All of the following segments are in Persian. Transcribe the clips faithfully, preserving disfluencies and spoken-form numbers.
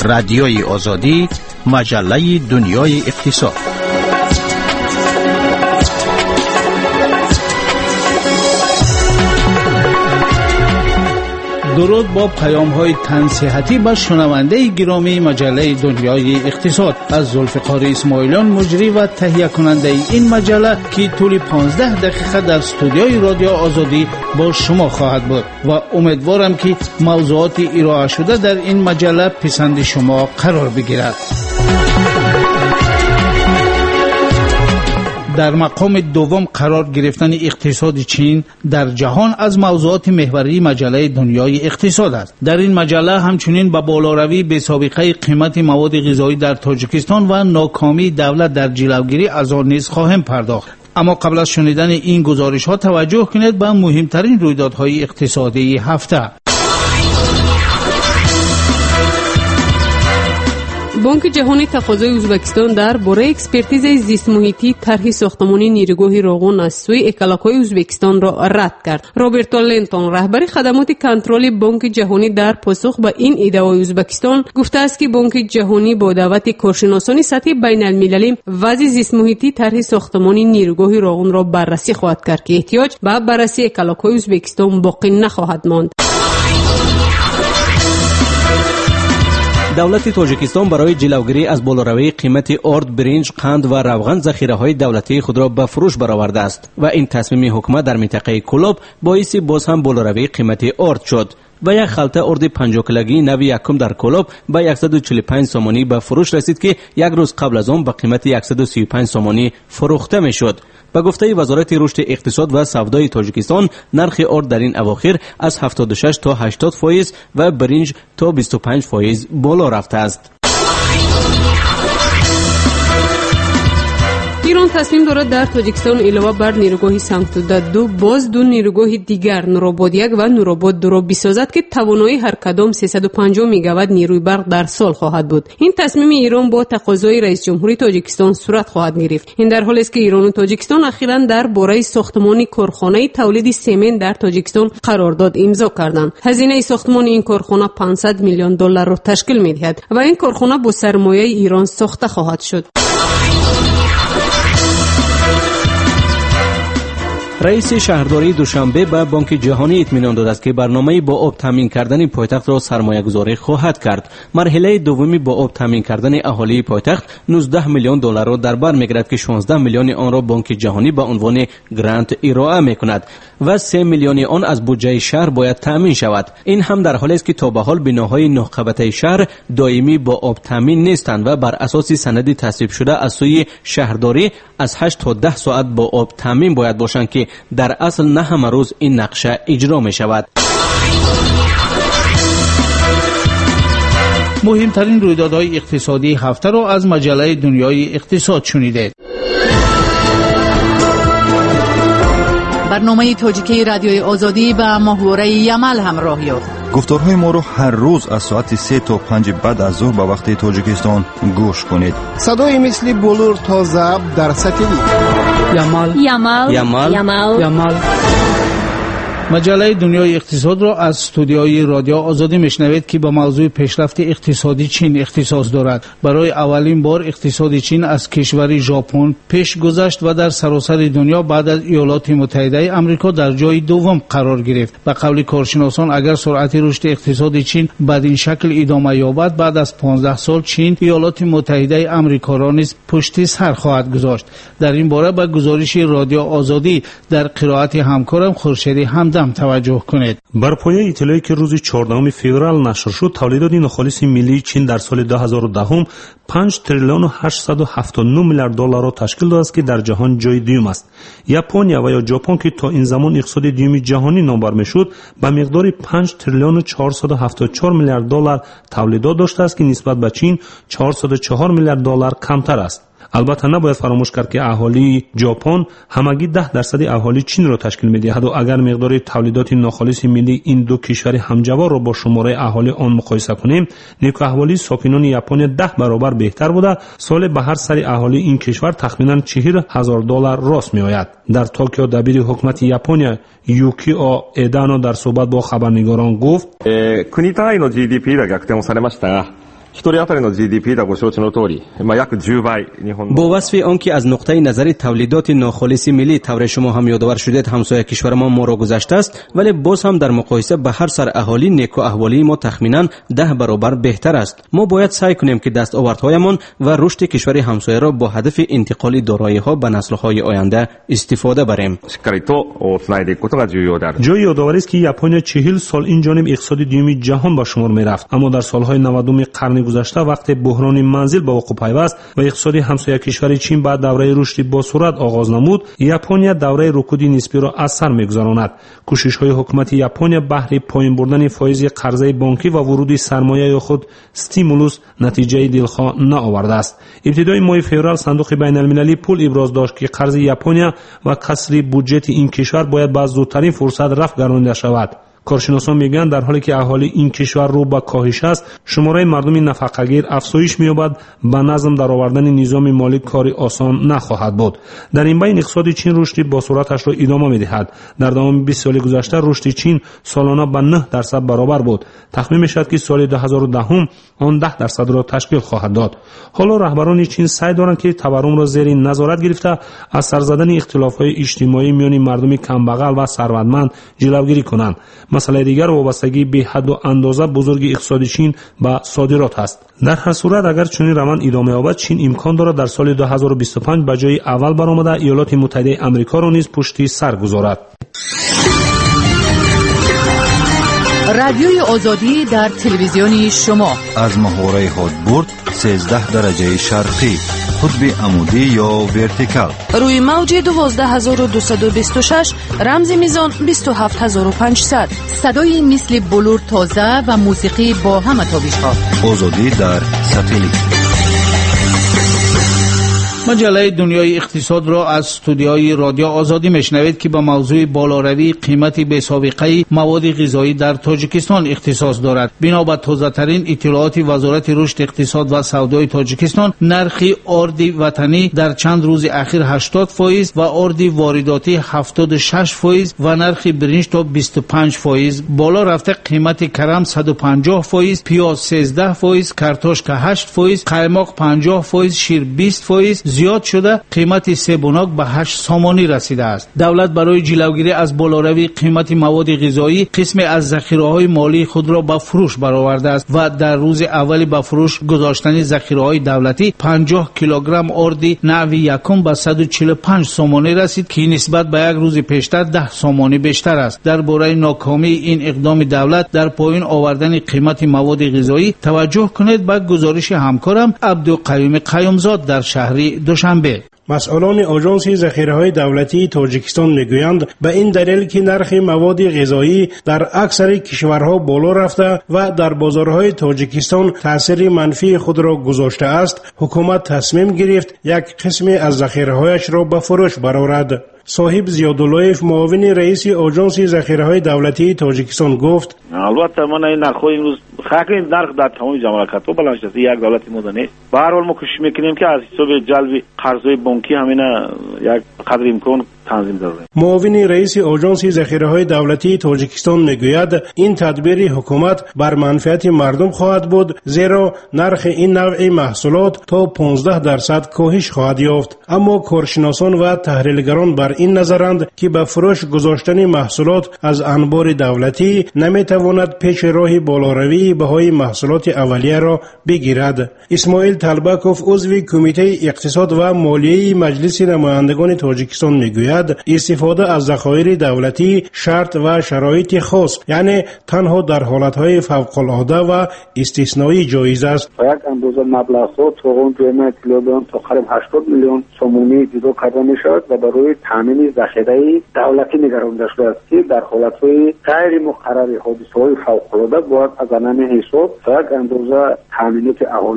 رادیوی آزادی، مجله دنیای اقتصاد. درود با پیام های تنصیحاتی به شنونده گرامی مجله دنیای اقتصاد از ذوالفقار اسماعیلیان، مجری و تهیه کننده این مجله که طول پانزده دقیقه در استودیوی رادیو آزادی با شما خواهد بود و امیدوارم که موضوعات ارائه شده در این مجله پسند شما قرار بگیرد. در مقام دوم قرار گرفتن اقتصاد چین در جهان از موضوعات محوری مجله دنیای اقتصاد است. در این مجله همچنین به بالاروی بی‌سابقه قیمت مواد غذایی در تاجیکستان و ناکامی دولت در جلوگیری از آن نیز خواهیم پرداخت. اما قبل از شنیدن این گزارش ها توجه کنید به مهمترین رویدادهای اقتصادی هفته. بانک جهانی تقاضای ازبکستان در باره اکسپرتیز زیست محیطی طرح ساختمانی نیروگاه روغن از سوی اکلاک‌های ازبکستان را رد کرد. روبرتو لنتون، رهبر خدمات کنترل بانک جهانی، در پاسخ به این ادعای ازبکستان گفته است که بانک جهانی با دعوت کارشناسان سطح بین المللی وضع زیست محیطی طرح ساختمانی نیروگاه روغن را بررسی خواهد کرد که احتیاج به بررسی اکلاک‌های ازبکستان باقی نخواهد ماند. دولت تاجیکستان برای جلوگیری از بالاروی قیمت آرد، برنج، قند و روغن ذخیره‌های دولتی خود را به فروش برآورده است و این تصمیم حکومت در منطقه کلوب باعث باز هم بالاروی قیمت آرد شد و یک خلطه آرد پنجاه کیلوگی نوی یکم در کلوب به صد و چهل و پنج سومانی به فروش رسید که یک روز قبل از آن به قیمت صد و سی و پنج سومانی فروخته میشد. به گفته وزارت رشد اقتصاد و سودای تاجیکستان، نرخ آرد در این اواخر از هفتاد و شش تا هشتاد فایز و برنج تا بیست و پنج فایز بالا رفته است. ایران تصمیم دارد در تاجیکستان علاوه بر نیروگاه سنگتوده دو باز دو نیروگاه دیگر نورآباد یک و نورآباد دو را بسازد که توانایی هر کدام سیصد و پنجاه مگاوات نیروی برق در سال خواهد بود. این تصمیم ایران با تقاضای رئیس جمهوری تاجیکستان صورت خواهد گرفت. این در حالی است که ایران و تاجیکستان اخیراً در باره ساختمان کارخانه تولید سمنت در تاجیکستان قرارداد امضا کردند. هزینه ساختمان این کارخانه پانصد میلیون دلار را تشکیل می‌دهد و این کارخانه با سرمایه ایران ساخته خواهد شد. رئیس شهرداری دوشنبه به بانک جهانی اطمینان داد است که برنامه با آب تامین کردن پایتخت را سرمایه گذاری خواهد کرد. مرحله دومی با آب تامین کردن اهالی پایتخت نوزده میلیون دلار را در بر میگیرد که شانزده میلیون آن را بانک جهانی به عنوان گرانت ارائه میکند و سه میلیون آن از بودجه شهر باید تامین شود. این هم در حالی است که تا به حال بناهای نه قبطه شهر دائمی با آب تامین نیستند و بر اساس سند تصویب شده از سوی شهرداری از هشت تا ده ساعت با آب تامین باید باشند که در اصل نه همه روز این نقشه اجرا می شود. مهمترین رویدادهای اقتصادی هفته را از مجله دنیای اقتصاد شنیدید. برنامه تاجیکی رادیوی آزادی به ماهواره یمل همراه یافت. گفتارهای ما رو هر روز از ساعت سه تا پنج بعد از ظهر به وقت تاجیکستان گوش کنید. صدای مثل بلور تا ضبط در ساتلیت. یمل یمل یمل یمل یمل. مجله دنیای اقتصاد را از استودیوی رادیو آزادی میشنوید که به موضوع پیشرفت اقتصادی چین اختصاص دارد. برای اولین بار اقتصاد چین از کشور ژاپن پیش گذشت و در سراسر دنیا بعد از ایالات متحده آمریکا در جای دوم قرار گرفت. به قول کارشناسان اگر سرعت رشد اقتصاد چین بدین شکل ادامه یابد، بعد از پانزده سال چین ایالات متحده آمریکا را نیز پشت سر خواهد گذاشت. در این باره به گزارش رادیو آزادی در قرائت همکارم خورشیدی حمد توجه کنید. بر پایه اطلاعی که روز چهاردهم فوریه نشر شد، تولیدات ناخالص ملی چین در سال دو هزار و ده پنج تریلیون و هشتصد و هفتاد و نه میلیارد دلار را تشکیل داده است که در جهان جای دوم است. ژاپن و یا ژاپن که تا این زمان اقتصاد دوم جهانی نامبر میشد، به مقدار پنج تریلیون و چهارصد و هفتاد و چهار میلیارد دلار تولیدات داشته است که نسبت به چین چهارصد و چهار میلیارد دلار کمتر است. البته نباید فراموش کرد که اهالی ژاپن همگی ده درصد اهالی چین را تشکیل می‌دهد و اگر مقدار تولیدات ناخالص ملی این دو کشور همجوار را با شماره اهالی آن مقایسه کنیم، نیک احوالی ساکنان ژاپن ده برابر بهتر بوده. سال به هر سر اهالی این کشور تخمیناً چهل هزار دلار راست می‌آید. در توکیو دبیر حکومت ژاپن یوکیو ایدانو در صحبت با خبرنگاران گفت: 国単位の ジーディーピー では逆転をされましたが با وصف آنکه از نقطه نظر تولیدات ناخالص ملی طور شما هم یادآور شدید همسایه کشور ما ما را گذشته است، ولی باز هم در مقایسه به هر سر اهالی نیکو احوالی ما تخمینا ده برابر بهتر است. ما باید سعی کنیم که دستاوردهایمان و رشد کشور همسایه را با هدف انتقال دارایی‌ها به نسل‌های آینده استفاده بریم. جای یادآوری است که ژاپن چهل سال این جانب اقتصاد دوم جهان به شمار می‌رفت، اما در سالهای نودم قرن گذشته وقتی بحران منزل به وقوع پیوست و اقتصاد همسایه کشور چین بعد دوره رشد با سرعت آغاز نمود، ژاپن دوره رکود نسبی را از سر می‌گذراند. کوشش‌های حکومت ژاپن بهره پایین بردن فایز قرضه بانکی و ورود سرمایه خود استیمولوس نتیجه دلخواه نآورده است. ابتدای ماه فوریه صندوق بین‌المللی پول ابراز داشت که قرض ژاپن و کسری بودجه این کشور باید با زودترین فرصت رفع گردانده شود. کارشناسان میگن در حالی که اهالی این کشور رو به کاهش است، شماره مردم نفقه‌گیر افزایش می‌یابد، به نظم درآوردن نظام مالی کاری آسان نخواهد بود. در این بین اقتصاد چین رشد با سرعتش را ادامه می‌دهد. در تمام بیست سال گذشته رشد چین سالانه به نه درصد برابر بود. تخمین می‌شود که سال دو هزار و ده آن ده درصد را تشکیل خواهد داد. حالا رهبران چین سعی دارند که تورم را زیر نظارت گرفته از سر زدن اختلاف‌های اجتماعی میان مردم کمبغل و ثروتمند جلوگیری کنند. مسئله دیگر وابستگی به حد و اندازه بزرگ اقتصاد چین به صادرات است. در هر صورت اگر چنین روند ادامه یابد، چین امکان دارد در سال دو هزار و بیست و پنج به جای اول برآمده ایالات متحده آمریکا را نیز پشت سر گذارد. رادیوی آزادی در تلویزیون شما از محوره هدبرد سیزده درجه شرقی، قطب عمودی یا ورتیکال، روی موج دوازده هزار و دویست و بیست و شش، رمز میزان بیست و هفت هزار و پانصد. صدای مثل بلور تازه و موسیقی با همه تابش‌ها. آزادی در ساتلیت. مجله دنیای اقتصاد را از استودیوی رادیو آزادی میشنوید که به موضوع بالاروی قیمت بی‌سابقه مواد غذایی در تاجیکستان اختصاص دارد. بنا به تازه‌ترین اطلاعات وزارت رشد اقتصاد و سودای تاجیکستان، نرخ آرد وطنی در چند روز اخیر هشتاد فایز و آرد وارداتی هفتاد و شش فایز و نرخ برنج تا بیست و پنج فایز بالا رفته. قیمت کرم صد و پنجاه فایز، پیاز سیزده فایز، کارتوشک هشت فایز، قایماق پنجاه فایز، شیر بیست فایز زیاد شده. قیمت سیبوناک به هشت سامانی رسیده است. دولت برای جلوگیری از بالاروی قیمت مواد غذایی قسم از ذخیره‌های مالی خود را به فروش برآورده است و در روز اولی به فروش گذاشتن ذخیره‌های دولتی پنجاه کیلوگرم آرد نوع یکم به صد و چهل و پنج سامانی رسید که نسبت به یک روز پیشتر ده سامانی بیشتر است. درباره ناکامی این اقدام دولت در پایین آوردن قیمت مواد غذایی توجه کنید به گزارش همکارم عبدالقیوم قیومزاد در شهر دوشنبه. مسئولان آژانس ذخیره‌های دولتی تاجیکستان میگویند به این دلیل که نرخ مواد غذایی در اکثر کشورها بالا رفته و در بازارهای تاجیکستان تاثیر منفی خود را گذاشته است، حکومت تصمیم گرفت یک قسم از ذخیره‌هایش را به فروش برآورد. صاحب زیاداللهیف معاون رئیس آژانس ذخیره‌های دولتی تاجیکستان گفت: البته من این نرخ امروز خاطر نرخ در تمام جمهوریت بلند شده، یک دولت مدنی به هر حال ما کوشش میکنیم که از حساب جلب قرضهای بانکی همینا یک قدر امکان تنظیم داریم. معاون رئیس آژانس ذخیره‌های دولتی تاجیکستان میگوید این تدبیر حکومت بر منفعت مردم خواهد بود، زیرا نرخ این نوع محصولات تا پانزده درصد کاهش خواهد یافت. اما کارشناسان و تحلیلگران بر این نظرند که به فروش گذاشتن محصولات از انبار دولتی نمیتواند پیش راه بالاروی بهای محصولات اولیه را بگیرد. اسماعیل طلبکوف عضو کمیته اقتصاد و مالیه مجلس نمایندگان تاجیکستان میگوید استفاده از ذخایر دولتی شرط و شرایط خاص، یعنی تنها در حالتهای فوق العاده و استثنایی جایز است. یک اندازه مبلغ ها تا قیمت کیلوگرم تا قریب هشتاد میلیون سومونی جدا کرده میشد و برای تامین ذخیره دولتی نگرانده شده است که در حالتهای غیر مقرر حادثه‌های فوق العاده باید از آن حساب یک اندازه تامینات اهالی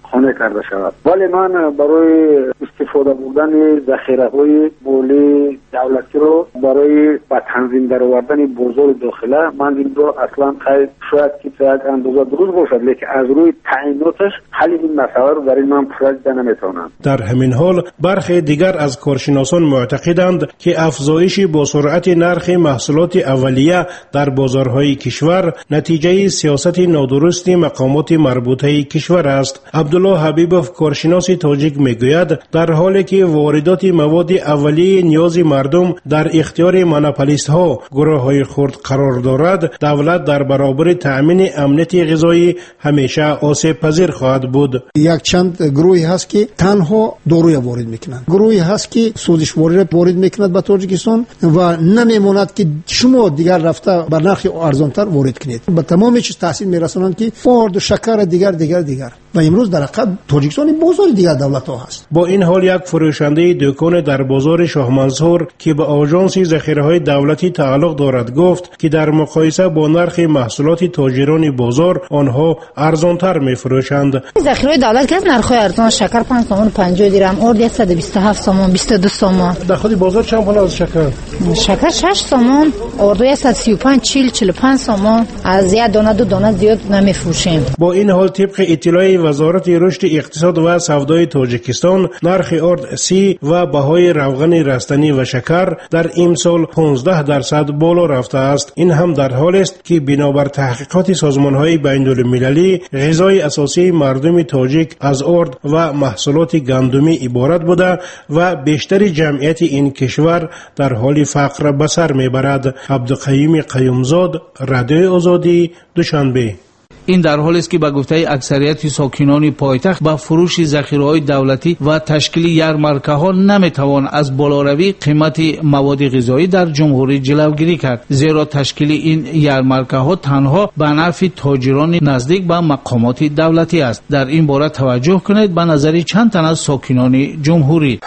خانه کرده شود. ولی من برای استفاده بردن ذخیره های مالی دولتی رو برای به تنظیم در آوردن بازار داخله، من این رو اصلا خیلی شاید که یک اندازه درست باشد، لیکن از روی تعییناتش حل این مسئله رو در این من پرسیده نمیتونم. در همین حال برخی دیگر از کارشناسان معتقدند که افزایش با سرعت نرخ محصولات اولیه در بازارهای کشور نتیجه سیاست نادرست مقامات مربوطه کشور است. عبدالله حبیبوف کارشناس تاجیک میگوید در حالی که واردات مواد اولیه نیاز مردم در اختیار مونوپولیست ها گروه های خرد قرار دارد، دولت در برابر تأمین امنیت غذایی همیشه آسیب پذیر خواهد بود. یک چند گروهی هست که تنها داروی وارد میکنند، گروهی هست که سوزش وارد وارد میکند به تاجیکستان و نمیماند که شما دیگر رفته بر نرخ ارزانتر وارد کنید. به تمام چیز تاثیر میرسانند که فارد و شکر دیگر دیگر دیگر و امروز در حقیقت تاجیکستان بازار دیگر دولت ها هست. با این حال یک فروشنده دکان در بازار شاه منصور که به آژانس ذخیره های دولتی تعلق دارد گفت که در مقایسه با نرخ محصولات تاجران بازار آنها ارزانتر میفروشند. ذخیره دولت که نرخ ارزان شکر پنج تومان و پنجاه درهم، ارد صد و بیست و هفت تومان، بیست و دو تومان. در خود بازار چند پول از شکر؟ شکر شش تومان، ارد صد و سی و پنج، چهل، چهل و پنج تومان. از یک دانه دو دانه زیاد نمیفروشیم. با این حال طبق اطلاع وزارت رشد اقتصاد و سودای تاجیکستان نرخ ارد سی و بهای روغن رستنی و شکر در امسال پانزده درصد بالا رفته است. این هم در حالی است که بنابر تحقیقات سازمان‌های بین‌المللی غذای اساسی مردم تاجیک از ارد و محصولات گندمی عبارت بوده و بیشتر جمعیت این کشور در حال فقر به سر میبرد. عبدالقیوم قیومزاد، رادیوی آزادی، دوشنبه. این در حالی است که به گفته اکثریت ساکنان پایتخت با فروش ذخیره‌های دولتی و تشکیل یارمارکه‌ها نمیتوان از بالاروی قیمت مواد غذایی در جمهوری جلوگیری کرد، زیرا تشکیل این یارمارکه‌ها تنها به نفع تاجران نزدیک به مقامات دولتی است. در این باره توجه کنید به نظر چند تن از ساکنان جمهوری.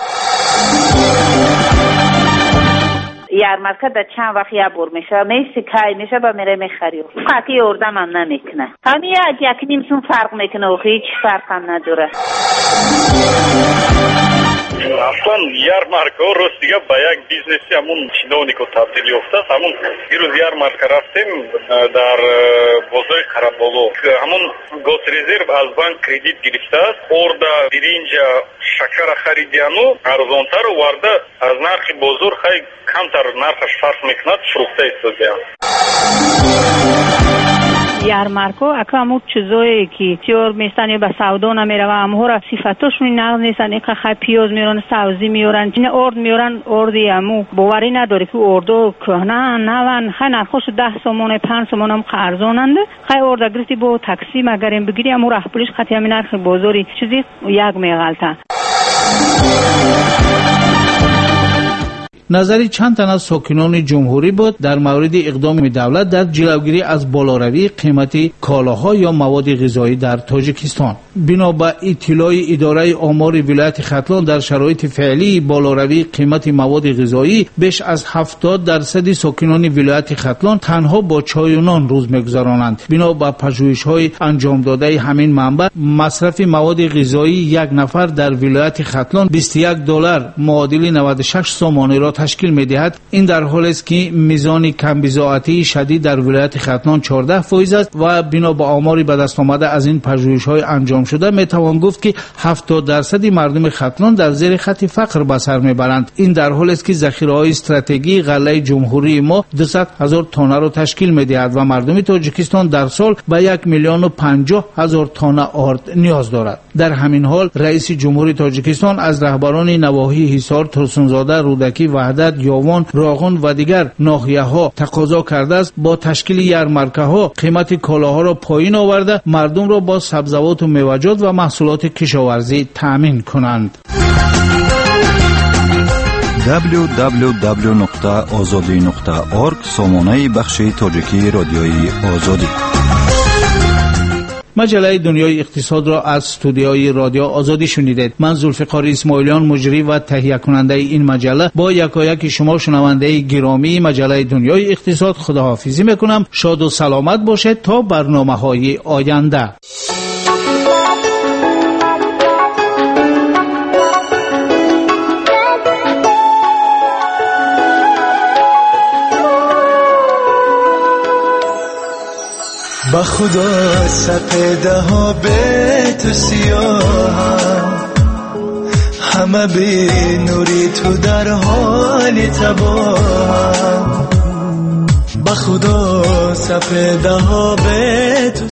یارمارکه در چند وقت یه بار میشه، میشه که میشه با میره میخریم. قطعی اردم هم نمیکنه. همین یک نیم سون فرق میکنه و هیچ فرق هم نداره. اصلا یارمارکه ها روز دیگه با یک بیزنسی همون چینانی که تبدیل یافته است. همون دیروز یارمارکه رفتیم در بازار قرابالو، همون گاز رزرو از بانک کردیت گرفته است. ارده برنج شکر خریدیانو ارزانتر ورده از نرخ بازار خیلی کمتر نرخش فرق میکند فروخته است. یارمارکو اکا همون چیزایی که تیور میستن یا به سودا نمیره و همه را صفتاشون نقض نیستن. این خیلی پیاز میارن، سبزی میارن، این ارد میارن، اردی همو باوری نداره که اردو کهنه نون خیلی نرخوش ده سومونه پنج سومونه هم ارزاننده. خیلی ارد گرفتی با تاکسی مگریم بگیری همون راه پولیش خیلی همین نرخ بازاری چیزی یک میغلطن. نظری چند تن از ساکنان جمهوری بود در مورد اقدام دولت در جلوگیری از بالاروی قیمت کالاها یا مواد غذایی در تاجیکستان. بنا به اطلاع اداره آمار ولایت ختلان در شرایط فعلی بالاروی قیمت مواد غذایی بیش از هفتاد درصد ساکنان ولایت ختلان تنها با چای و نان روز میگذرانند. بنا به پژوهش‌های انجام داده همین منبع مصرف مواد غذایی یک نفر در ولایت ختلان بیست و یک دلار معادل نود و شش سامانه را تشکیل می‌دهد. این در حالی است که میزان کمبزاعتی شدید در ولایت ختلان چهارده فیصد است و بنا به آماری به دست آمده از این پژوهش‌های انجام شده میتوان گفت که هفتاد درصد مردم ختلان در زیر خط فقر به سر میبرند. این در حالی است که ذخیره‌های استراتژیکی غله جمهوری ما دویست هزار تانه را تشکیل می‌دهد و مردم تاجیکستان در سال به یک میلیون و پنجاه هزار تانه آرد نیاز دارد. در همین حال رئیس جمهوری تاجیکستان از رهبران نواحی حصار، ترسونزاده، رودکی، وحدت، یاوان، راغون و دیگر ناحیه‌ها تقاضا کرده است با تشکیل یارمارکه‌ها قیمت کالاها را پایین آورده مردم را با سبزیجات و میوه‌جات و محصولات کشاورزی تأمین کنند. دبلیو دبلیو دبلیو نقطه آزادی نقطه اورگ سامانه بخش تاجیکی رادیوی آزادی. مجله دنیای اقتصاد را از استودیوی رادیو آزادی شنیدید. من ذوالفقار اسماعیلیان مجری و تهیه کننده این مجله با یکایک شما شنونده گرامی مجله دنیای اقتصاد خداحافظی میکنم. شاد و سلامت باشید تا برنامه‌های آینده. با خدا سپیده ها به تو سیاهم، همه بی نوری تو در حال تباهم. با خدا سپیده ها به تو